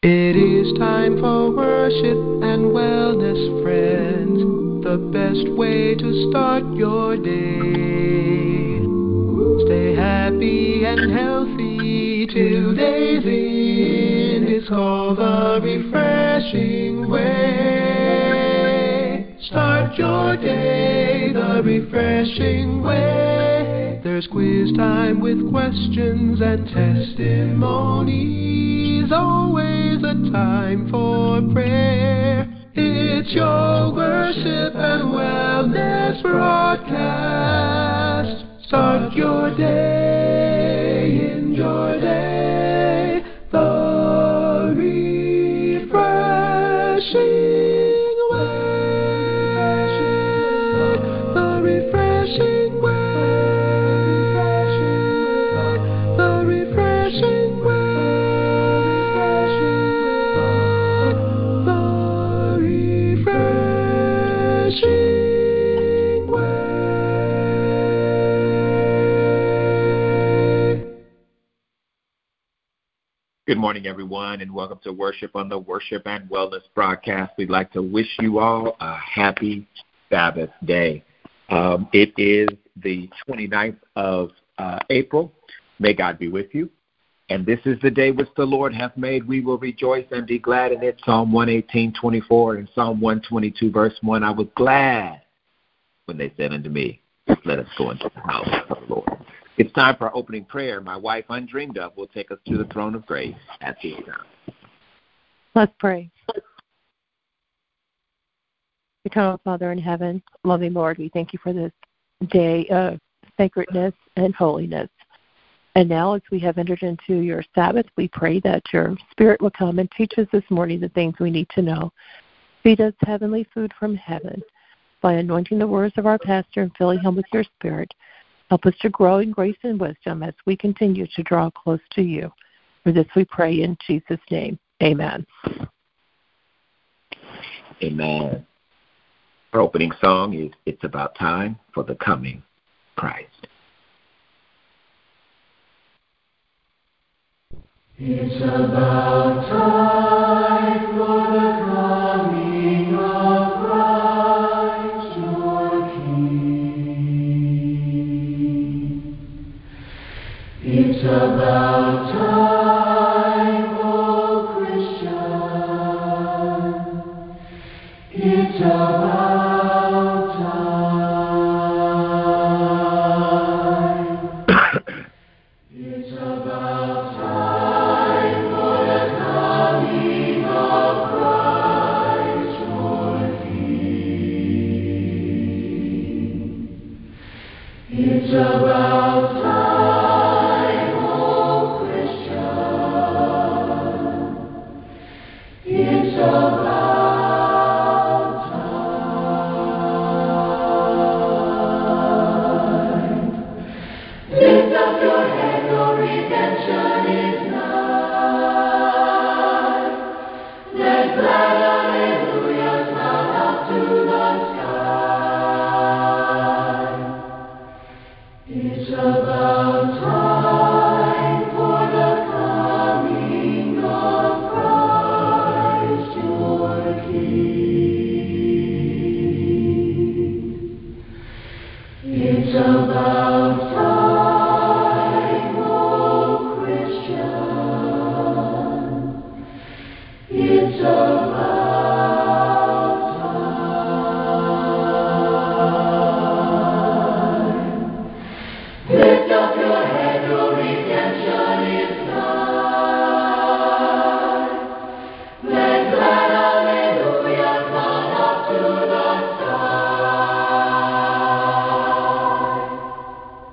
It is time for worship and wellness, friends. The best way to start your day. Stay happy and healthy till day's end. It's called the refreshing way. Start your day the refreshing way. There's quiz time with questions and testimonies. Always a time for prayer. It's your worship and wellness broadcast. Start your day, enjoy day, the refreshing way, the refreshing way, the refreshing way, the refreshing way. Good morning, everyone, and welcome to Worship on the Worship and Wellness broadcast. We'd like to wish you all a happy Sabbath day. It is the 29th of April. May God be with you. And this is the day which the Lord hath made. We will rejoice and be glad in it. Psalm 118:24 and Psalm 122, verse 1. I was glad when they said unto me, let us go into the house of the Lord. It's time for our opening prayer. My wife, Undreamed Of, will take us to the throne of grace at this time. Let's pray. Eternal Father in heaven, loving Lord, we thank you for this day of sacredness and holiness. And now as we have entered into your Sabbath, we pray that your Spirit will come and teach us this morning the things we need to know. Feed us heavenly food from heaven by anointing the words of our pastor and filling him with your Spirit. Help us to grow in grace and wisdom as we continue to draw close to you. For this we pray in Jesus' name. Amen. Amen. Our opening song is It's About Time for the Coming Christ. It's about time for the coming of Christ, your King. It's about time, oh Christian. It's about time. It's about time for the coming of Christ, your King. It's about time, oh Christian. It's about time. Lift up your head, your redemption is nigh. Let glad hallelujahs mount up to the sky. It's about time for the coming of Christ, your King. It's about time, oh Christian. It's about time. Lift up your head, your redemption is nigh. Let glad hallelujahs mount up to the sky.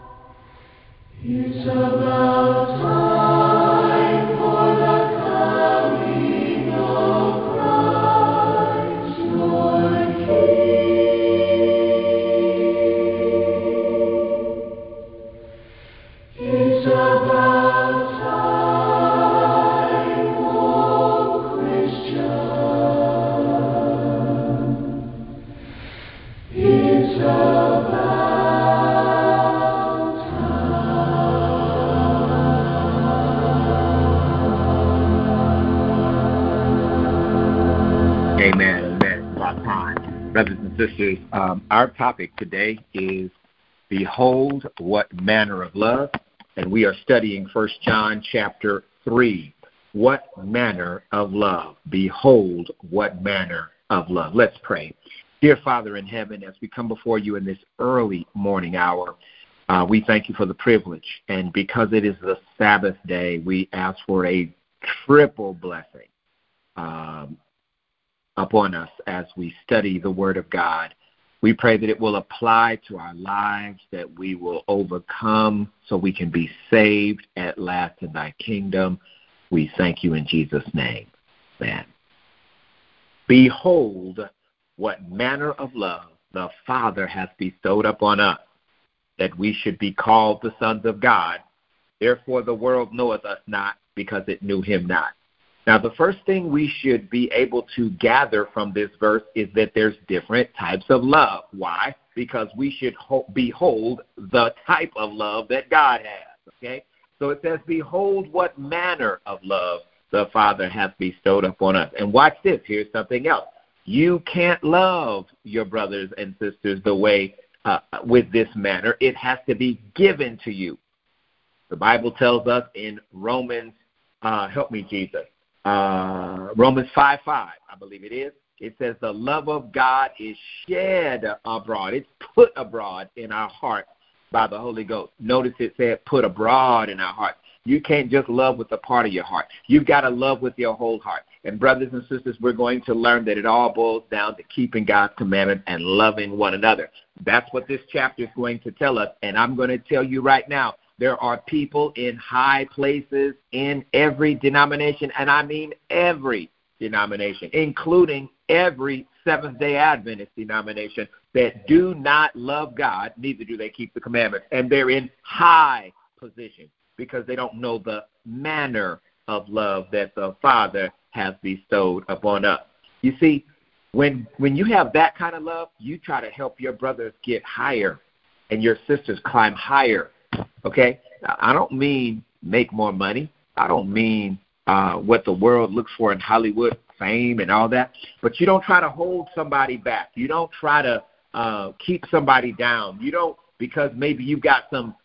and sisters, our topic today is Behold What Manner of Love, and we are studying 1 John chapter 3. What manner of love? Behold what manner of love. Let's pray. Dear Father in heaven, as we come before you in this early morning hour, we thank you for the privilege, and because it is the Sabbath day, we ask for a triple blessing upon us as we study the Word of God. We pray that it will apply to our lives, that we will overcome so we can be saved at last in thy kingdom. We thank you in Jesus' name. Amen. Behold what manner of love the Father hath bestowed upon us, that we should be called the sons of God. Therefore the world knoweth us not, because it knew him not. Now, the first thing we should be able to gather from this verse is that there's different types of love. Why? Because we should behold the type of love that God has, okay? So it says, behold what manner of love the Father hath bestowed upon us. And watch this. Here's something else. You can't love your brothers and sisters the way with this manner. It has to be given to you. The Bible tells us in Romans, help me, Jesus, Romans 5:5, I believe it is. It says the love of God is shed abroad. It's put abroad in our hearts by the Holy Ghost. Notice it said put abroad in our hearts. You can't just love with a part of your heart. You've got to love with your whole heart. And brothers and sisters, we're going to learn that it all boils down to keeping God's commandment and loving one another. That's what this chapter is going to tell us. And I'm going to tell you right now, there are people in high places in every denomination, and I mean every denomination, including every Seventh-day Adventist denomination, that do not love God, neither do they keep the commandments. And they're in high position because they don't know the manner of love that the Father has bestowed upon us. You see, when you have that kind of love, you try to help your brothers get higher and your sisters climb higher. Okay? Now, I don't mean make more money. I don't mean what the world looks for in Hollywood, fame and all that. But you don't try to hold somebody back. You don't try to keep somebody down. You don't, because maybe you've got some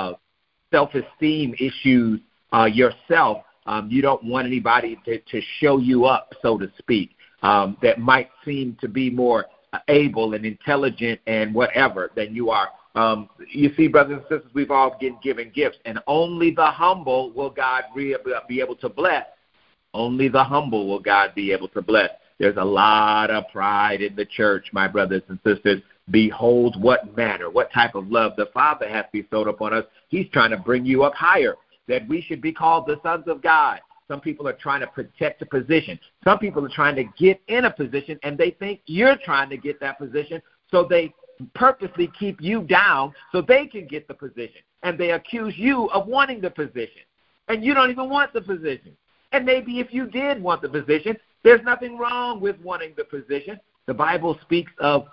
self-esteem issues yourself. You don't want anybody to show you up, so to speak, that might seem to be more able and intelligent and whatever than you are. You see, brothers and sisters, we've all been given gifts, and only the humble will God be able to bless. Only the humble will God be able to bless. There's a lot of pride in the church, my brothers and sisters. Behold what manner, what type of love the Father hath bestowed upon us. He's trying to bring you up higher, that we should be called the sons of God. Some people are trying to protect a position. Some people are trying to get in a position, and they think you're trying to get that position, so they purposely keep you down so they can get the position. And they accuse you of wanting the position. And you don't even want the position. And maybe if you did want the position, there's nothing wrong with wanting the position. The Bible speaks of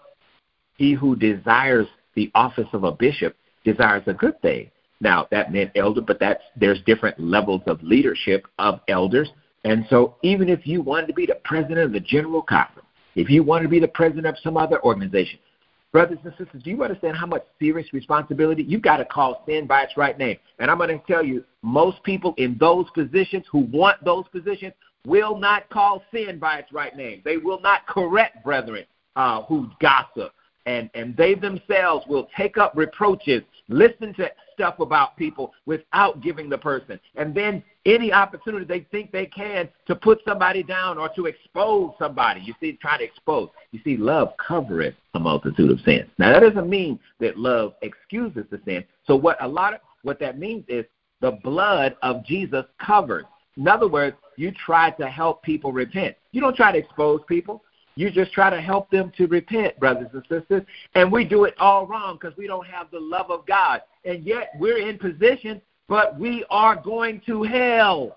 he who desires the office of a bishop desires a good thing. Now, that meant elder, but there's different levels of leadership of elders. And so even if you wanted to be the president of the General Conference, if you wanted to be the president of some other organization, brothers and sisters, do you understand how much serious responsibility? You've got to call sin by its right name. And I'm going to tell you, most people in those positions who want those positions will not call sin by its right name. They will not correct brethren who gossip. And they themselves will take up reproaches, listen to stuff about people without giving the person. And then any opportunity they think they can to put somebody down or to expose somebody. You see, trying to expose. You see, love covereth a multitude of sins. Now, that doesn't mean that love excuses the sin. So what that means is the blood of Jesus covers. In other words, you try to help people repent. You don't try to expose people. You just try to help them to repent, brothers and sisters. And we do it all wrong because we don't have the love of God. And yet we're in position, but we are going to hell.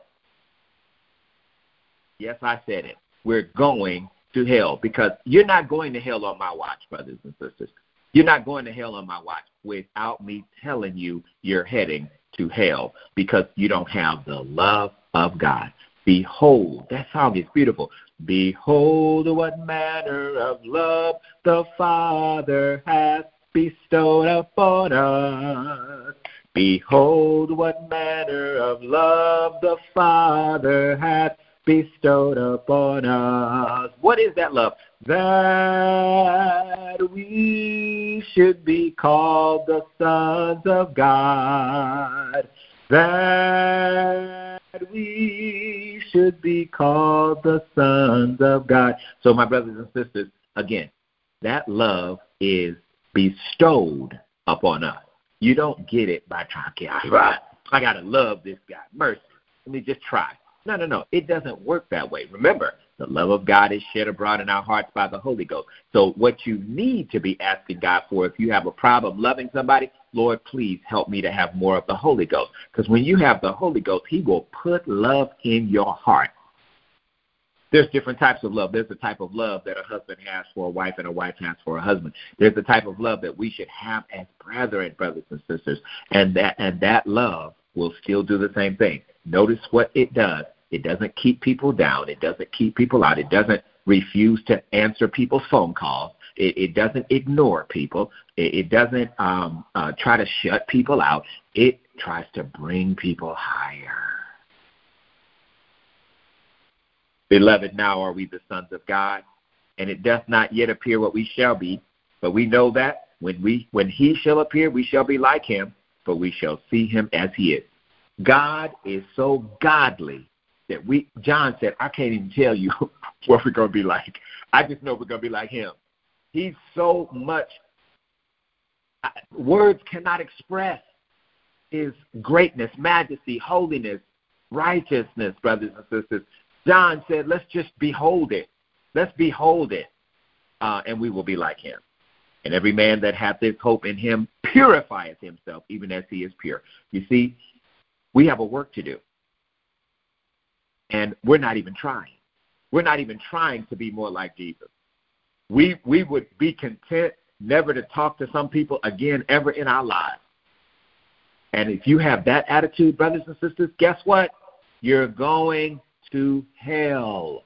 Yes, I said it. We're going to hell because you're not going to hell on my watch, brothers and sisters. You're not going to hell on my watch without me telling you you're heading to hell because you don't have the love of God. Behold, that song is beautiful. Behold what manner of love the Father hath bestowed upon us. Behold what manner of love the Father hath bestowed upon us. What is that love? That we should be called the sons of God. That we should be called the sons of God. So my brothers and sisters, again, that love is bestowed upon us. You don't get it by trying, okay, I got to love this guy. Mercy. Let me just try. No. It doesn't work that way. Remember, the love of God is shed abroad in our hearts by the Holy Ghost. So what you need to be asking God for, if you have a problem loving somebody, Lord, please help me to have more of the Holy Ghost. Because when you have the Holy Ghost, he will put love in your heart. There's different types of love. There's the type of love that a husband has for a wife and a wife has for a husband. There's the type of love that we should have as brethren, brothers and sisters. And that love will still do the same thing. Notice what it does. It doesn't keep people down. It doesn't keep people out. It doesn't refuse to answer people's phone calls. It doesn't ignore people. It doesn't try to shut people out. It tries to bring people higher. Beloved, now are we the sons of God, and it doth not yet appear what we shall be, but we know that when he shall appear, we shall be like him, for we shall see him as he is. God is so godly that John said, I can't even tell you what we're going to be like. I just know we're going to be like him. He's so much, words cannot express his greatness, majesty, holiness, righteousness, brothers and sisters. John said, let's just behold it. Let's behold it, and we will be like him. And every man that hath this hope in him purifieth himself, even as he is pure. You see, we have a work to do. And we're not even trying. We're not even trying to be more like Jesus. We would be content never to talk to some people again ever in our lives. And if you have that attitude, brothers and sisters, guess what? You're going to hell.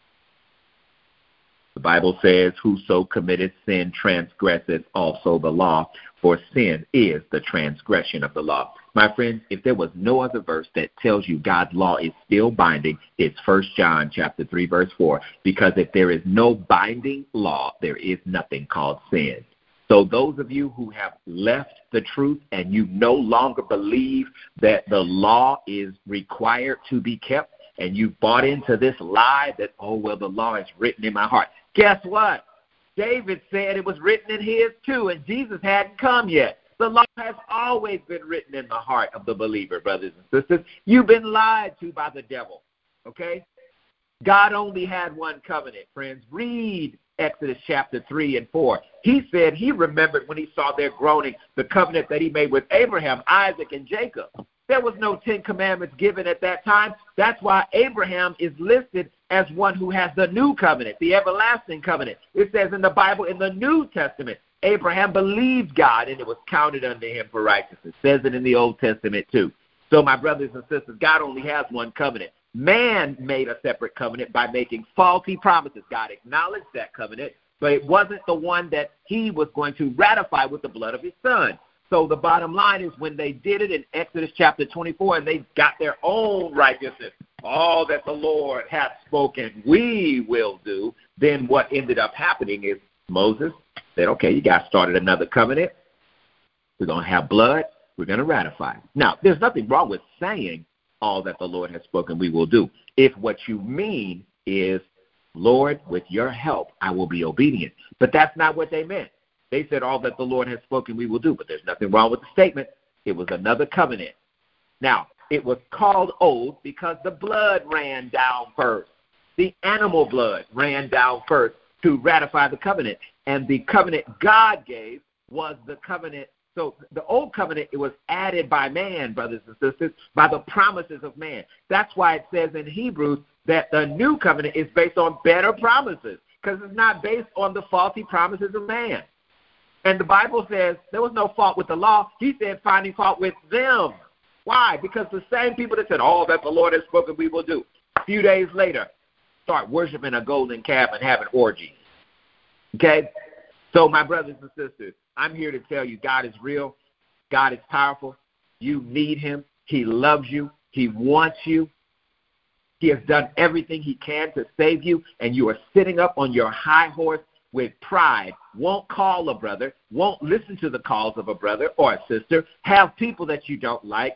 The Bible says, whoso committeth sin transgresseth also the law, for sin is the transgression of the law. My friends, if there was no other verse that tells you God's law is still binding, it's 1 John chapter 3, verse 4. Because if there is no binding law, there is nothing called sin. So those of you who have left the truth and you no longer believe that the law is required to be kept, and you bought into this lie that, oh, well, the law is written in my heart. Guess what? David said it was written in his too, and Jesus hadn't come yet. The law has always been written in the heart of the believer, brothers and sisters. You've been lied to by the devil, okay? God only had one covenant, friends. Read Exodus chapter 3 and 4. He said he remembered when he saw their groaning, the covenant that he made with Abraham, Isaac, and Jacob. There was no 10 commandments given at that time. That's why Abraham is listed as one who has the new covenant, the everlasting covenant. It says in the Bible, in the New Testament, Abraham believed God and it was counted unto him for righteousness. It says it in the Old Testament too. So my brothers and sisters, God only has one covenant. Man made a separate covenant by making faulty promises. God acknowledged that covenant, but it wasn't the one that he was going to ratify with the blood of his son. So the bottom line is when they did it in Exodus chapter 24 and they got their own righteousness, all that the Lord hath spoken we will do, then what ended up happening is Moses said, okay, you guys started another covenant. We're going to have blood. We're going to ratify. Now, there's nothing wrong with saying all that the Lord has spoken we will do. If what you mean is, Lord, with your help, I will be obedient. But that's not what they meant. They said all that the Lord has spoken we will do, but there's nothing wrong with the statement. It was another covenant. Now, it was called oath because the blood ran down first. The animal blood ran down first to ratify the covenant. And the covenant God gave was the covenant. So the old covenant, it was added by man, brothers and sisters, by the promises of man. That's why it says in Hebrews that the new covenant is based on better promises, because it's not based on the faulty promises of man. And the Bible says there was no fault with the law. He said finding fault with them. Why? Because the same people that said all that the Lord has spoken we will do. few days later, start worshiping a golden calf and having orgies. Okay? So, my brothers and sisters, I'm here to tell you God is real. God is powerful. You need him. He loves you. He wants you. He has done everything he can to save you, and you are sitting up on your high horse with pride, won't call a brother, won't listen to the calls of a brother or a sister, have people that you don't like,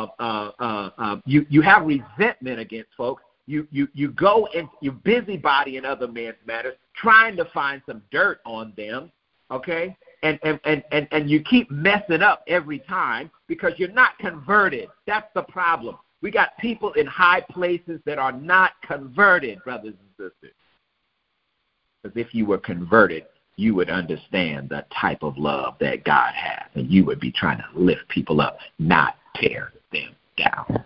you have resentment against folks, you go and you busybody in other men's matters, trying to find some dirt on them, okay? And you keep messing up every time because you're not converted. That's the problem. We got people in high places that are not converted, brothers and sisters. Because if you were converted, you would understand the type of love that God has, and you would be trying to lift people up, not tear them down.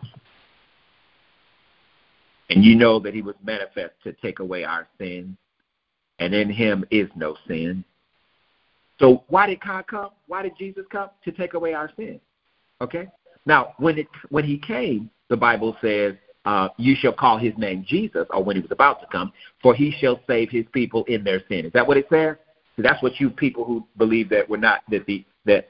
And you know that he was manifest to take away our sins, and in him is no sin. So why did God come? Why did Jesus come? To take away our sins. Okay? Now, when he came, the Bible says, you shall call his name Jesus, or when he was about to come, for he shall save his people in their sin. Is that what it says? So that's what you people who believe that we're not that we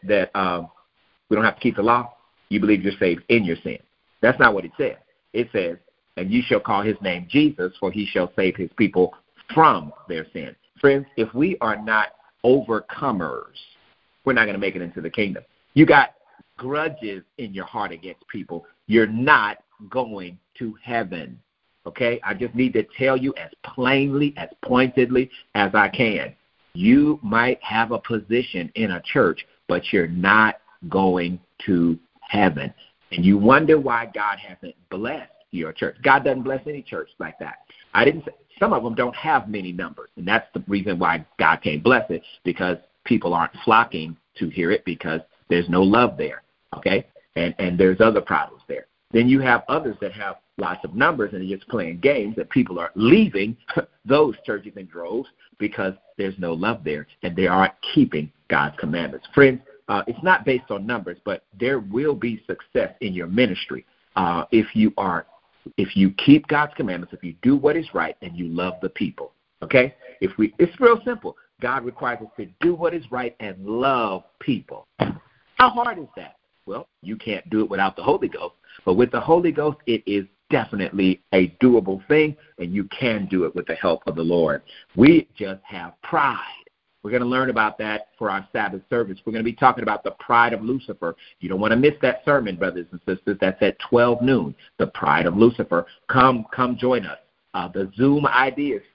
don't have to keep the law. You believe you're saved in your sin. That's not what it says. It says, and you shall call his name Jesus, for he shall save his people from their sin. Friends, if we are not overcomers, we're not going to make it into the kingdom. You got grudges in your heart against people, you're not going to heaven. Okay? I just need to tell you as plainly, as pointedly as I can. You might have a position in a church, but you're not going to heaven. And you wonder why God hasn't blessed your church. God doesn't bless any church like that. I didn't say, some of them don't have many numbers, and that's the reason why God can't bless it, because people aren't flocking to hear it because there's no love there, okay? And there's other problems there. Then you have others that have lots of numbers and they're just playing games, and people are leaving those churches in droves because there's no love there and they aren't keeping God's commandments. Friends, it's not based on numbers, but there will be success in your ministry if you keep God's commandments, if you do what is right and you love the people. Okay? It's real simple. God requires us to do what is right and love people. How hard is that? Well, you can't do it without the Holy Ghost. But with the Holy Ghost, it is definitely a doable thing, and you can do it with the help of the Lord. We just have pride. We're going to learn about that for our Sabbath service. We're going to be talking about the pride of Lucifer. You don't want to miss that sermon, brothers and sisters. That's at 12 noon, the pride of Lucifer. Come join us. The Zoom ID is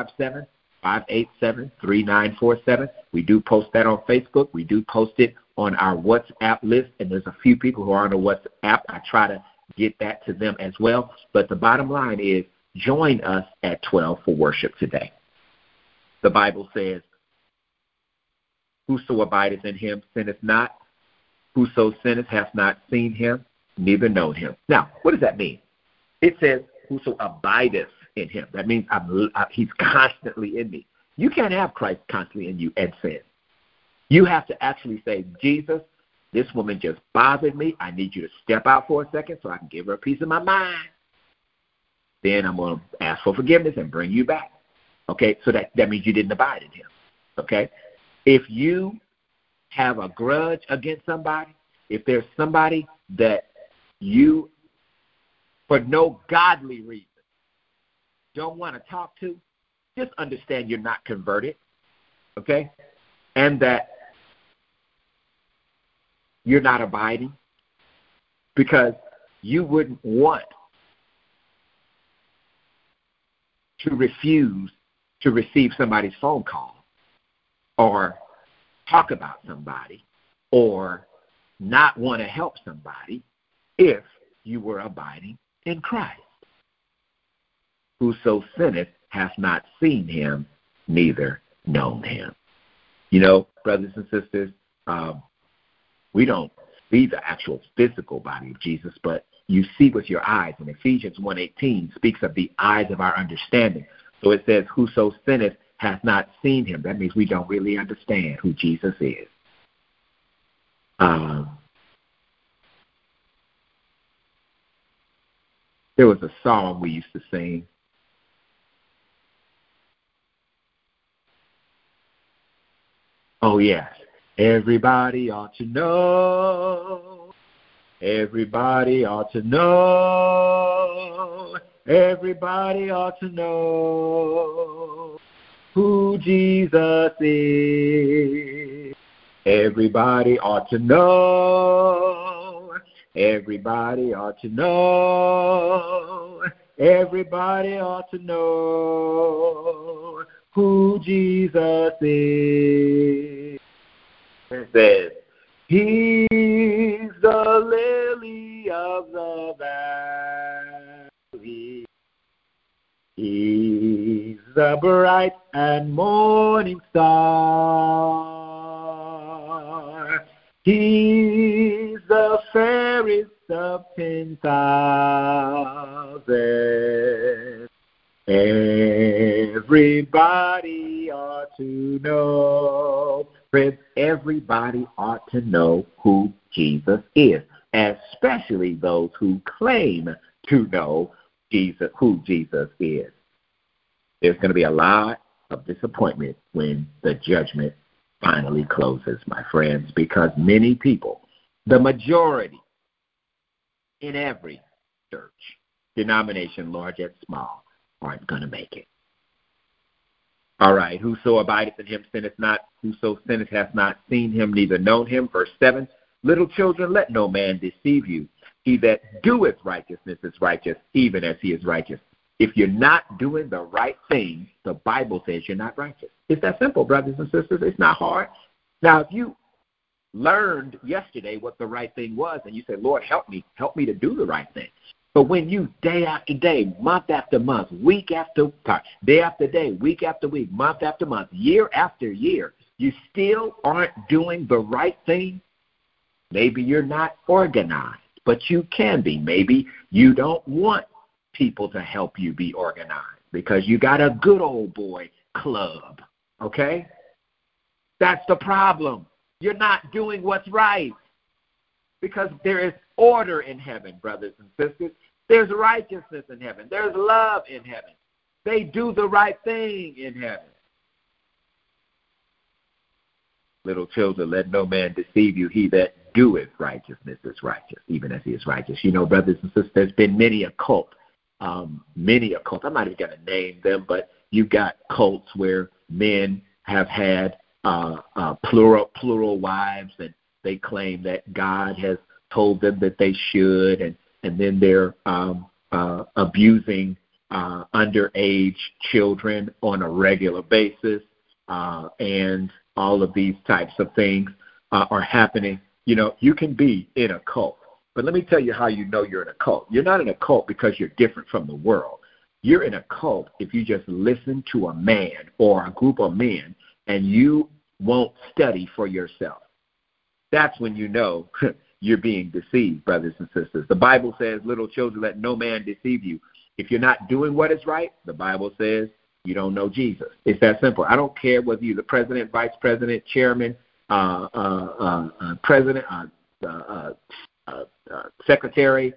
557-587-3947. We do post that on Facebook. We do post it on our WhatsApp list, and there's a few people who are on the WhatsApp. I try to get that to them as well. But the bottom line is, join us at 12 for worship today. The Bible says, whoso abideth in him sinneth not. Whoso sinneth hath not seen him, neither known him. Now, what does that mean? It says, whoso abideth in him. That means he's constantly in me. You can't have Christ constantly in you and sin. You have to actually say, Jesus, this woman just bothered me. I need you to step out for a second so I can give her a piece of my mind. Then I'm going to ask for forgiveness and bring you back. Okay, so that means you didn't abide in him. Okay? If you have a grudge against somebody, if there's somebody that you, for no godly reason, don't want to talk to, just understand you're not converted, okay? And that you're not abiding, because you wouldn't want to refuse to receive somebody's phone call or talk about somebody or not want to help somebody if you were abiding in Christ. Whoso sinneth hath not seen him, neither known him. You know, brothers and sisters, we don't see the actual physical body of Jesus, but you see with your eyes. And Ephesians 1:18 speaks of the eyes of our understanding. So it says, whoso sinneth hath not seen him. That means we don't really understand who Jesus is. There was a song we used to sing. Oh, yes. Everybody ought to know. Everybody ought to know. Everybody ought to know who Jesus is. Everybody ought to know. Everybody ought to know. Everybody ought to know who Jesus is. It says, He's the lily of the valley. He's the bright and morning star. He's the fairest of 10,000. Everybody ought to know. Friends, everybody ought to know who Jesus is, especially those who claim to know who Jesus is. There's going to be a lot of disappointment when the judgment finally closes, my friends, because many people, the majority in every church, denomination, large and small, aren't going to make it. All right, whoso abideth in him sinneth not, whoso sinneth hath not seen him, neither known him. Verse 7, little children, let no man deceive you. He that doeth righteousness is righteous, even as he is righteous. If you're not doing the right thing, the Bible says you're not righteous. It's that simple, brothers and sisters. It's not hard. Now, if you learned yesterday what the right thing was, and you said, Lord, help me to do the right thing. But when you day after day, month after month, day after day, week after week, month after month, year after year, you still aren't doing the right thing, maybe you're not organized, but you can be. Maybe you don't want people to help you be organized because you got a good old boy club, okay? That's the problem. You're not doing what's right because there is order in heaven, brothers and sisters. There's righteousness in heaven. There's love in heaven. They do the right thing in heaven. Little children, let no man deceive you. He that doeth righteousness is righteous, even as he is righteous. You know, brothers and sisters, there's been many a cult. I'm not even going to name them, but you got cults where men have had plural wives, and they claim that God has told them that they should, and then they're abusing underage children on a regular basis, and all of these types of things are happening. You know, you can be in a cult, but let me tell you how you know you're in a cult. You're not in a cult because you're different from the world. You're in a cult if you just listen to a man or a group of men and you won't study for yourself. That's when you know you're being deceived, brothers and sisters. The Bible says, little children, let no man deceive you. If you're not doing what is right, the Bible says you don't know Jesus. It's that simple. I don't care whether you're the president, vice president, chairman, president, secretary,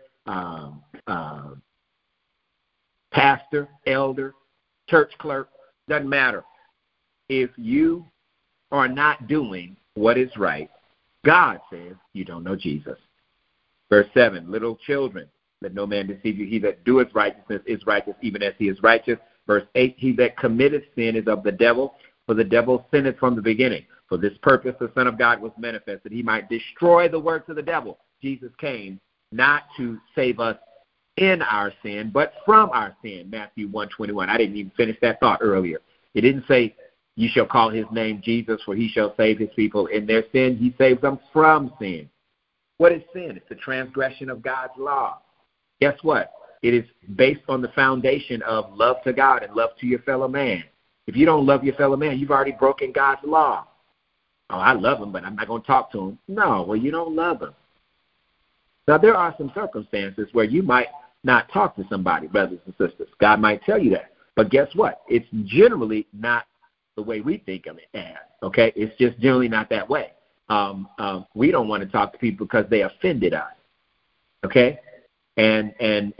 pastor, elder, church clerk, doesn't matter. If you are not doing what is right, God says you don't know Jesus. Verse 7, little children, let no man deceive you. He that doeth righteousness is righteous, even as he is righteous. Verse 8, he that committeth sin is of the devil, for the devil sinned from the beginning. For this purpose the Son of God was manifest, that he might destroy the works of the devil. Jesus came not to save us in our sin, but from our sin. Matthew 1:21. I didn't even finish that thought earlier. It didn't say, you shall call his name Jesus, for he shall save his people in their sin. He saves them from sin. What is sin? It's the transgression of God's law. Guess what? It is based on the foundation of love to God and love to your fellow man. If you don't love your fellow man, you've already broken God's law. Oh, I love him, but I'm not going to talk to him. No, well, you don't love him. Now, there are some circumstances where you might not talk to somebody, brothers and sisters. God might tell you that. But guess what? It's generally not the way we think of it as, okay? It's just generally not that way. We don't want to talk to people because they offended us, okay? And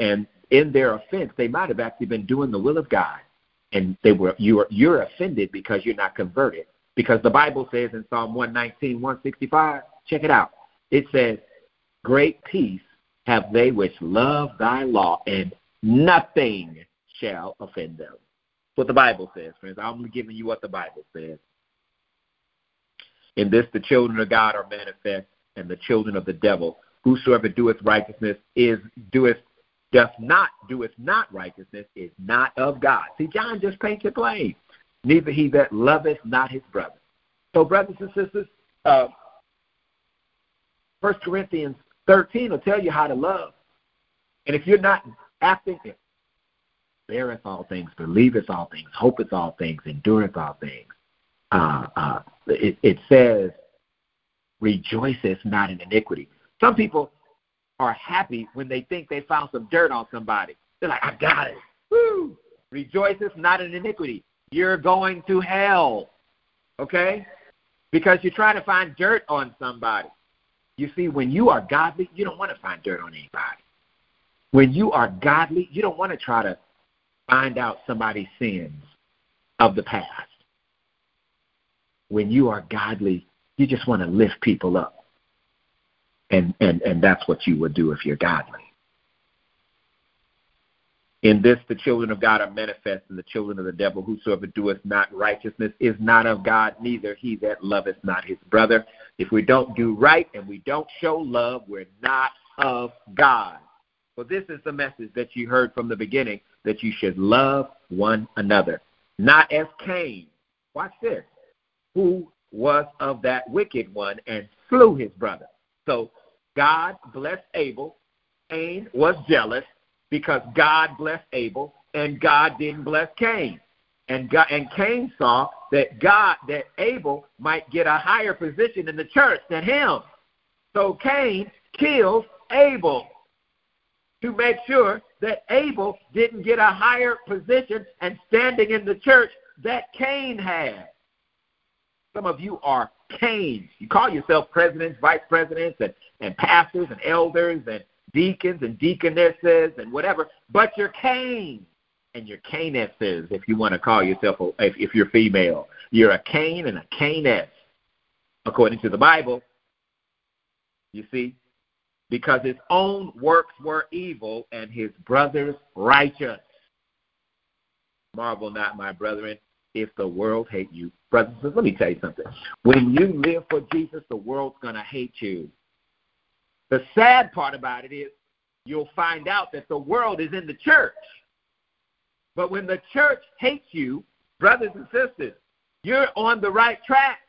in their offense, they might have actually been doing the will of God. And you're offended because you're not converted. Because the Bible says in Psalm 119, 165, check it out. It says, great peace have they which love thy law, and nothing shall offend them. That's what the Bible says, friends. I'm giving you what the Bible says. In this the children of God are manifest, and the children of the devil. Whosoever doeth righteousness doeth not righteousness is not of God. See, John just paints it plain. Neither he that loveth not his brother. So, brothers and sisters, 1 Corinthians 13 will tell you how to love. And if you're not acting it, beareth all things, believeth all things, hopeth all things, endureth all things. It says, rejoiceth not in iniquity. Some people are happy when they think they found some dirt on somebody. They're like, I got it. Woo! Rejoiceth not in iniquity. You're going to hell, okay? Because you're trying to find dirt on somebody. You see, when you are godly, you don't want to find dirt on anybody. When you are godly, you don't want to try to find out somebody's sins of the past. When you are godly, you just want to lift people up. And that's what you would do if you're godly. In this the children of God are manifest, and the children of the devil. Whosoever doeth not righteousness is not of God, neither he that loveth not his brother. If we don't do right and we don't show love, we're not of God. So this is the message that you heard from the beginning, that you should love one another. Not as Cain, watch this, who was of that wicked one and slew his brother. So God blessed Abel. Cain was jealous because God blessed Abel and God didn't bless Cain. And Cain saw that Abel might get a higher position in the church than him. So Cain killed Abel to make sure that Abel didn't get a higher position and standing in the church that Cain had. Some of you are Cains. You call yourself presidents, vice presidents, and pastors and elders and deacons and deaconesses and whatever, but you're Cain and you're Cainesses if you want to call yourself, if you're female. You're a Cain and a Cainess, according to the Bible, you see, because his own works were evil and his brother's righteous. Marvel not, my brethren, if the world hate you. Brothers, let me tell you something. When you live for Jesus, the world's going to hate you. The sad part about it is you'll find out that the world is in the church. But when the church hates you, brothers and sisters, you're on the right track.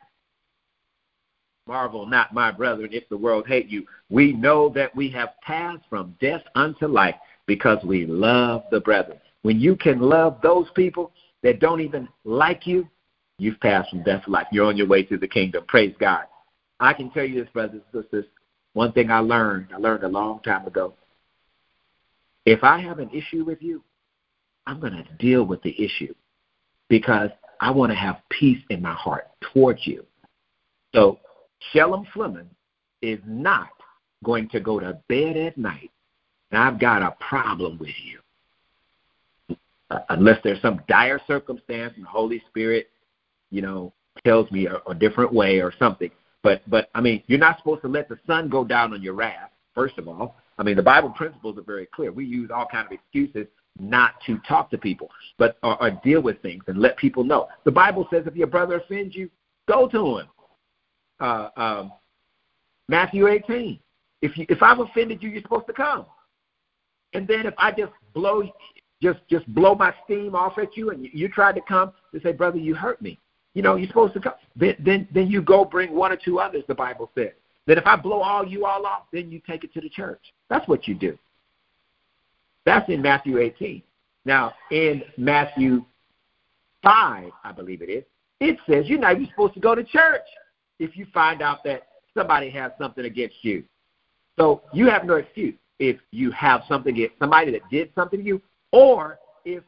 Marvel not, my brethren, if the world hate you. We know that we have passed from death unto life because we love the brethren. When you can love those people that don't even like you, you've passed from death to life. You're on your way to the kingdom. Praise God. I can tell you this, brothers and sisters. One thing I learned a long time ago. If I have an issue with you, I'm going to deal with the issue because I want to have peace in my heart towards you. So Shalom Fleming is not going to go to bed at night and I've got a problem with you. Unless there's some dire circumstance and the Holy Spirit, tells me a different way or something. But I mean, you're not supposed to let the sun go down on your wrath, first of all. I mean, the Bible principles are very clear. We use all kinds of excuses not to talk to people, but or deal with things and let people know. The Bible says if your brother offends you, go to him. Matthew 18. If I've offended you, you're supposed to come. And then if I just blow my steam off at you and you tried to come to say, brother, you hurt me. You're supposed to come. Then you go bring one or two others, the Bible says. Then if I blow you all off, then you take it to the church. That's what you do. That's in Matthew 18. Now, in Matthew 5, I believe it is, it says you're not even supposed to go to church if you find out that somebody has something against you. So you have no excuse if you have something against somebody that did something to you, or if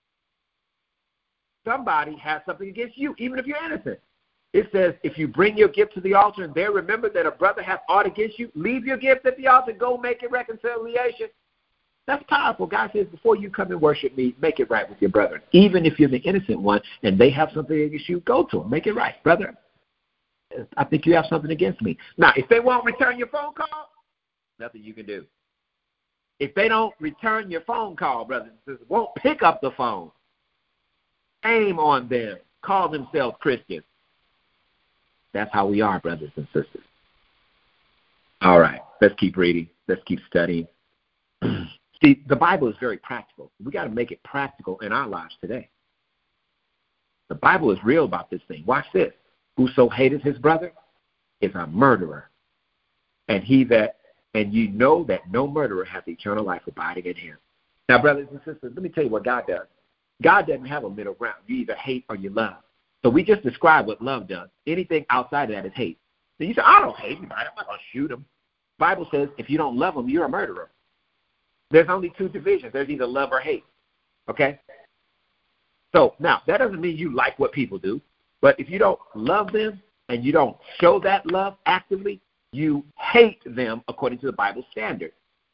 somebody has something against you, even if you're innocent. It says, if you bring your gift to the altar and there remember that a brother hath aught against you, leave your gift at the altar, go make a reconciliation. That's powerful. God says, before you come and worship me, make it right with your brethren. Even if you're the innocent one and they have something against you, go to them. Make it right. Brother, I think you have something against me. Now, if they won't return your phone call, nothing you can do. If they don't return your phone call, brothers and sisters, won't pick up the phone, aim on them, call themselves Christians. That's how we are, brothers and sisters. All right, let's keep reading. Let's keep studying. See, the Bible is very practical. We got to make it practical in our lives today. The Bible is real about this thing. Watch this. Whoso hateth his brother is a murderer. And you know that no murderer hath eternal life abiding in him. Now, brothers and sisters, let me tell you what God does. God doesn't have a middle ground. You either hate or you love. So we just described what love does. Anything outside of that is hate. So you say, I don't hate anybody. I'm not going to shoot him. The Bible says if you don't love them, you're a murderer. There's only two divisions. There's either love or hate. Okay? So now, that doesn't mean you like what people do. But if you don't love them and you don't show that love actively, you hate them according to the Bible standard.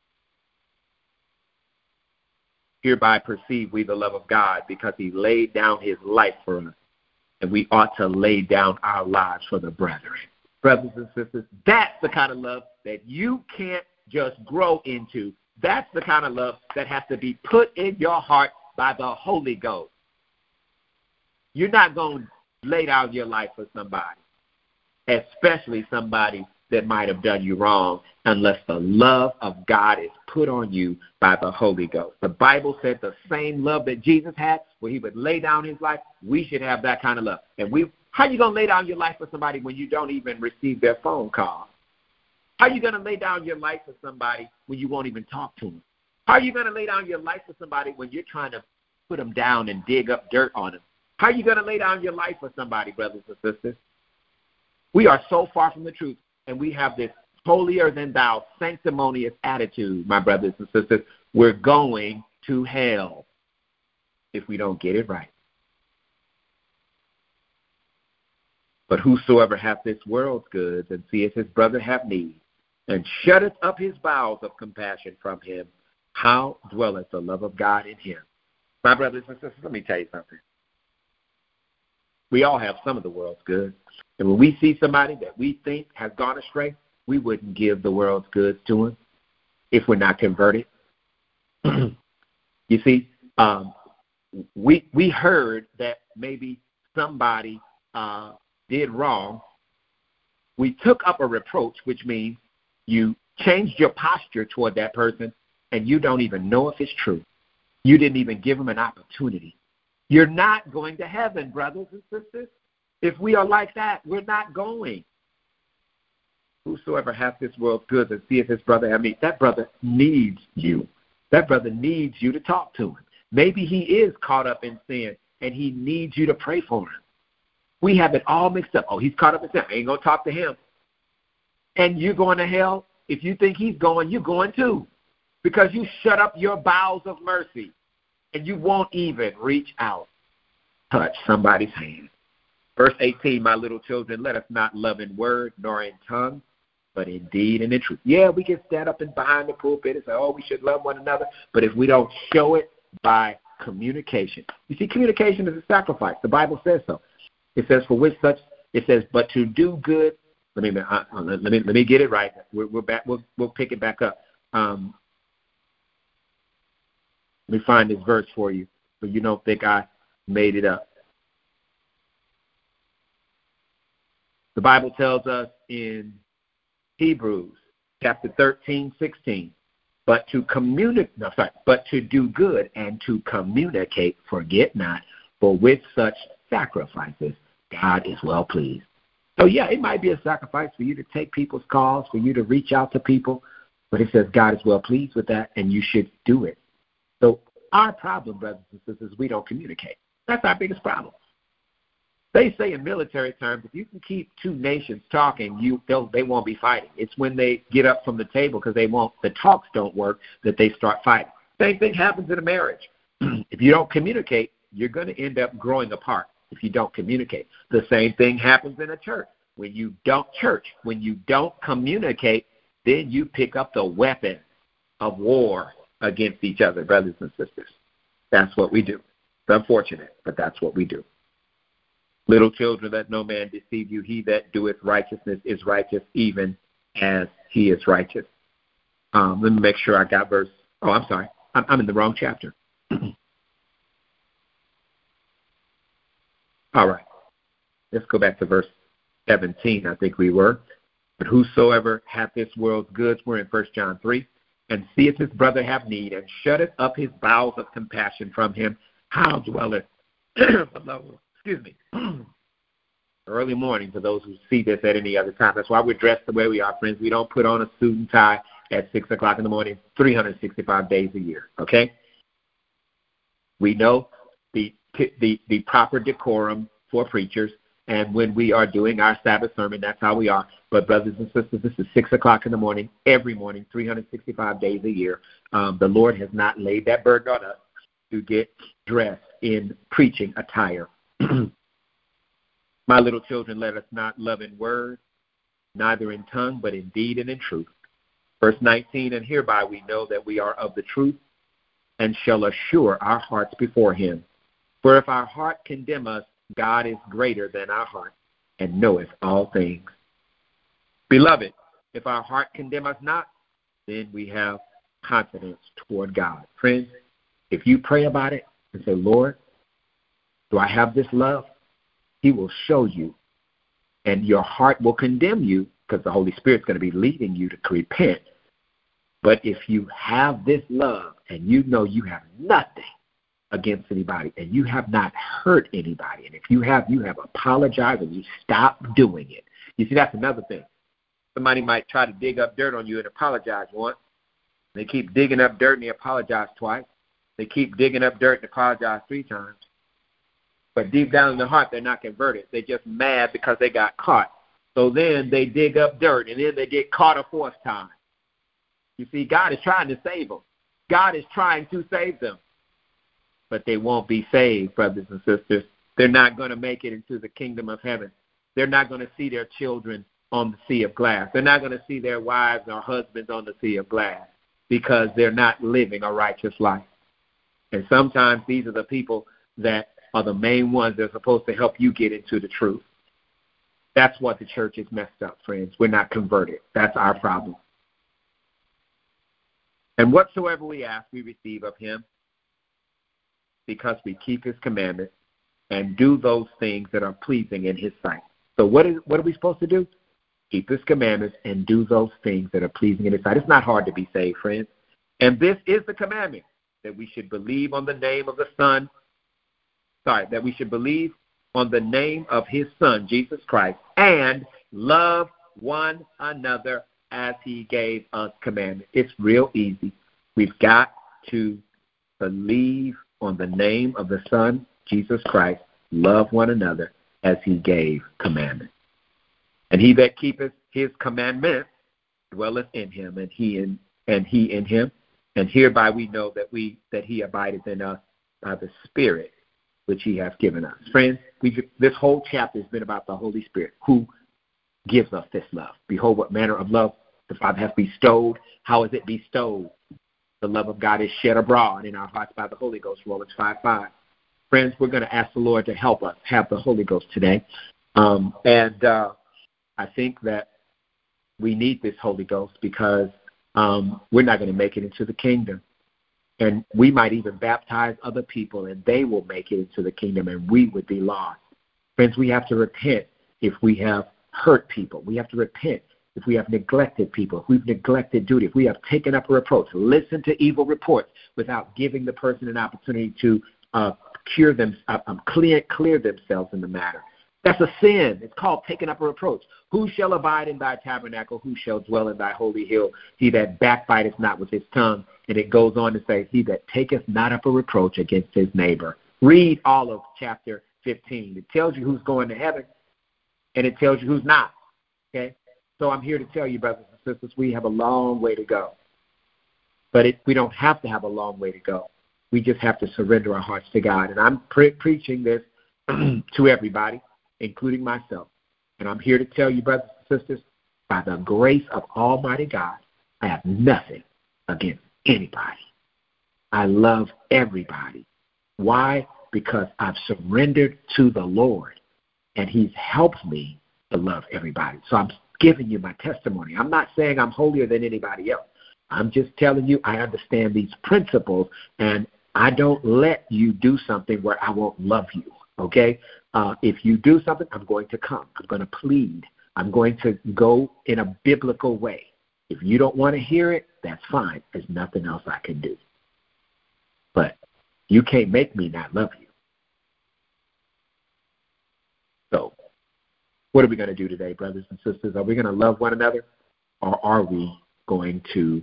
Hereby perceive we the love of God, because he laid down his life for us, and we ought to lay down our lives for the brethren. Brothers and sisters, that's the kind of love that you can't just grow into. That's the kind of love that has to be put in your heart by the Holy Ghost. You're not going to lay down your life for somebody, especially somebody that might have done you wrong, unless the love of God is put on you by the Holy Ghost. The Bible said the same love that Jesus had, where he would lay down his life, we should have that kind of love. And how are you going to lay down your life for somebody when you don't even receive their phone call? How are you going to lay down your life for somebody when you won't even talk to them? How are you going to lay down your life for somebody when you're trying to put them down and dig up dirt on them? How are you going to lay down your life for somebody, brothers and sisters? We are so far from the truth, and we have this holier-than-thou, sanctimonious attitude, my brothers and sisters. We're going to hell if we don't get it right. But whosoever hath this world's goods, and seeth his brother have need, and shutteth up his bowels of compassion from him, how dwelleth the love of God in him? My brothers and sisters, let me tell you something. We all have some of the world's goods. And when we see somebody that we think has gone astray, we wouldn't give the world's goods to him if we're not converted. You see, we heard that maybe somebody did wrong. We took up a reproach, which means you changed your posture toward that person, and you don't even know if it's true. You didn't even give them an opportunity. You're not going to heaven, brothers and sisters. If we are like that, we're not going. Whosoever hath this world's goods and seeth his brother have need, that brother needs you. That brother needs you to talk to him. Maybe he is caught up in sin, and he needs you to pray for him. We have it all mixed up. Oh, he's caught up in sin. I ain't going to talk to him. And you're going to hell. If you think he's going, you're going too, because you shut up your bowels of mercy, and you won't even reach out, touch somebody's hand. Verse 18, my little children, let us not love in word nor in tongue, but in deed and in truth. Yeah, we can stand up and behind the pulpit and say, oh, we should love one another. But if we don't show it by communication. You see, communication is a sacrifice. The Bible says so. It says, for which such, it says, but to do good. Let me get it right. We're back. We'll pick it back up. Let me find this verse for you so you don't think I made it up. The Bible tells us in Hebrews chapter 13:16, but to do good and to communicate, forget not, for with such sacrifices God is well pleased. So yeah, it might be a sacrifice for you to take people's calls, for you to reach out to people, but it says God is well pleased with that, and you should do it. So our problem, brothers and sisters, we don't communicate. That's our biggest problem. They say in military terms, if you can keep two nations talking, they won't be fighting. It's when they get up from the table because the talks don't work that they start fighting. Same thing happens in a marriage. If you don't communicate, you're going to end up growing apart if you don't communicate. The same thing happens in a church. When you don't communicate, then you pick up the weapon of war against each other, brothers and sisters. That's what we do. It's unfortunate, but that's what we do. Little children, let no man deceive you. He that doeth righteousness is righteous, even as he is righteous. Let me make sure I got verse. Oh, I'm sorry. I'm in the wrong chapter. All right. Let's go back to verse 17, I think we were. But whosoever hath this world's goods, we're in 1 John 3, and seeth his brother have need, and shutteth up his bowels of compassion from him, how dwelleth, excuse me, early morning to those who see this at any other time. That's why we're dressed the way we are, friends. We don't put on a suit and tie at 6 o'clock in the morning, 365 days a year, okay? We know the proper decorum for preachers, and when we are doing our Sabbath sermon, that's how we are. But brothers and sisters, this is 6 o'clock in the morning, every morning, 365 days a year. The Lord has not laid that burden on us to get dressed in preaching attire. My little children, let us not love in word, neither in tongue, but in deed and in truth. Verse 19, and hereby we know that we are of the truth, and shall assure our hearts before him. For if our heart condemn us, God is greater than our heart, and knoweth all things. Beloved, if our heart condemn us not, then we have confidence toward God. Friends, if you pray about it and say, Lord, do I have this love? He will show you, and your heart will condemn you because the Holy Spirit's going to be leading you to repent. But if you have this love and you know you have nothing against anybody and you have not hurt anybody, and if you have apologized and you stop doing it. You see, that's another thing. Somebody might try to dig up dirt on you and apologize once. They keep digging up dirt and they apologize twice. They keep digging up dirt and apologize 3 times. But deep down in their heart, they're not converted. They're just mad because they got caught. So then they dig up dirt, and then they get caught a 4th time. You see, God is trying to save them. God is trying to save them. But they won't be saved, brothers and sisters. They're not going to make it into the kingdom of heaven. They're not going to see their children on the sea of glass. They're not going to see their wives or husbands on the sea of glass because they're not living a righteous life. And sometimes these are the people that are the main ones that are supposed to help you get into the truth. That's what the church is messed up, friends. We're not converted. That's our problem. And whatsoever we ask, we receive of him, because we keep his commandments and do those things that are pleasing in his sight. So what are we supposed to do? Keep his commandments and do those things that are pleasing in his sight. It's not hard to be saved, friends. And this is the commandment, that we should believe on the name of the Son. That we should believe on the name of his Son, Jesus Christ, and love one another as he gave us commandment. It's real easy. We've got to believe on the name of the Son, Jesus Christ, love one another as he gave commandment. And he that keepeth his commandments dwelleth in him, and he in him. And hereby we know that he abideth in us by the Spirit which he hath given us. Friends, this whole chapter has been about the Holy Spirit, who gives us this love. Behold, what manner of love the Father hath bestowed. How is it bestowed? The love of God is shed abroad in our hearts by the Holy Ghost, Romans 5:5. Friends, we're going to ask the Lord to help us have the Holy Ghost today. I think that we need this Holy Ghost because we're not going to make it into the kingdom. And we might even baptize other people, and they will make it into the kingdom, and we would be lost. Friends, we have to repent if we have hurt people. We have to repent if we have neglected people, if we've neglected duty, if we have taken up a reproach, listen to evil reports without giving the person an opportunity to clear themselves in the matter. That's a sin. It's called taking up a reproach. Who shall abide in thy tabernacle? Who shall dwell in thy holy hill? He that backbiteth not with his tongue. And it goes on to say, he that taketh not up a reproach against his neighbor. Read all of chapter 15. It tells you who's going to heaven, and it tells you who's not. Okay? So I'm here to tell you, brothers and sisters, we have a long way to go. But we don't have to have a long way to go. We just have to surrender our hearts to God. And I'm preaching this to everybody, including myself. And I'm here to tell you, brothers and sisters, by the grace of Almighty God, I have nothing against anybody. I love everybody. Why? Because I've surrendered to the Lord, and he's helped me to love everybody. So I'm giving you my testimony. I'm not saying I'm holier than anybody else. I'm just telling you I understand these principles, and I don't let you do something where I won't love you, okay? If you do something, I'm going to come. I'm going to plead. I'm going to go in a biblical way. If you don't want to hear it, that's fine. There's nothing else I can do. But you can't make me not love you. So what are we going to do today, brothers and sisters? Are we going to love one another, or are we going to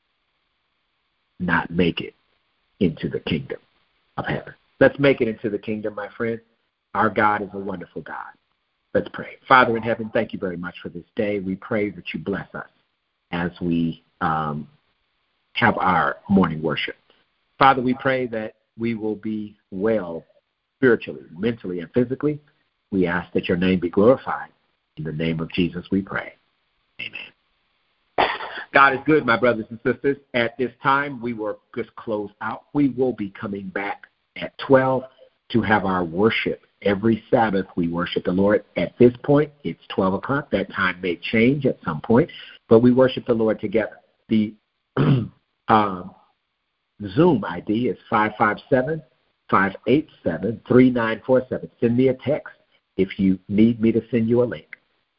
not make it into the kingdom of heaven? Let's make it into the kingdom, my friend. Our God is a wonderful God. Let's pray. Father in heaven, thank you very much for this day. We pray that you bless us as we have our morning worship. Father, we pray that we will be well spiritually, mentally, and physically. We ask that your name be glorified. In the name of Jesus we pray. Amen. God is good, my brothers and sisters. At this time, we will just close out. We will be coming back at 12 to have our worship. Every Sabbath, we worship the Lord. At this point, it's 12 o'clock. That time may change at some point, but we worship the Lord together. The Zoom ID is 557-587-3947. Send me a text if you need me to send you a link.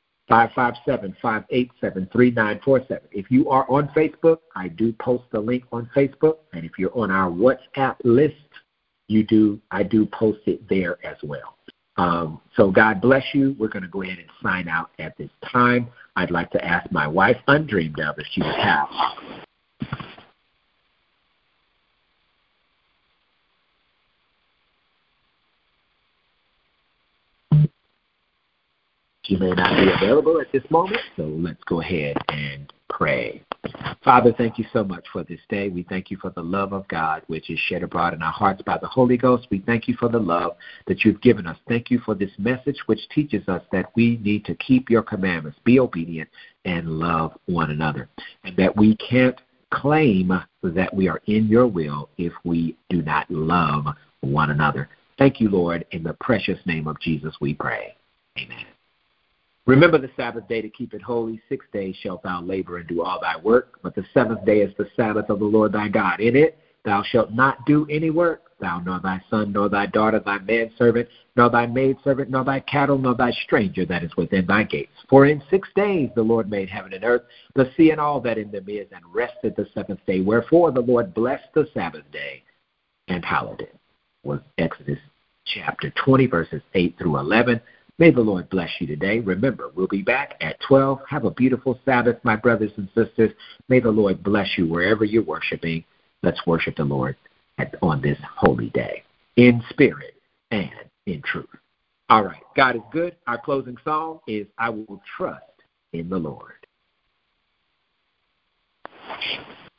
557-587-3947. If you are on Facebook, I do post the link on Facebook. And if you're on our WhatsApp list, I do post it there as well. So God bless you. We're going to go ahead and sign out at this time. I'd like to ask my wife, Undreamed of, if she would have. She may not be available at this moment, so let's go ahead and pray. Father, thank you so much for this day. We thank you for the love of God, which is shed abroad in our hearts by the Holy Ghost. We thank you for the love that you've given us. Thank you for this message, which teaches us that we need to keep your commandments, be obedient, and love one another, and that we can't claim that we are in your will if we do not love one another. Thank you, Lord. In the precious name of Jesus we pray. Amen. Remember the Sabbath day to keep it holy. 6 days shalt thou labor and do all thy work, but the seventh day is the Sabbath of the Lord thy God. In it thou shalt not do any work, thou nor thy son, nor thy daughter, thy manservant, nor thy maidservant, nor thy cattle, nor thy stranger that is within thy gates. For in 6 days the Lord made heaven and earth, the sea and all that in them is, and rested the seventh day. Wherefore the Lord blessed the Sabbath day and hallowed it. Was Exodus chapter 20, verses 8 through 11. May the Lord bless you today. Remember, we'll be back at 12. Have a beautiful Sabbath, my brothers and sisters. May the Lord bless you wherever you're worshiping. Let's worship the Lord on this holy day, in spirit and in truth. All right, God is good. Our closing song is I Will Trust in the Lord.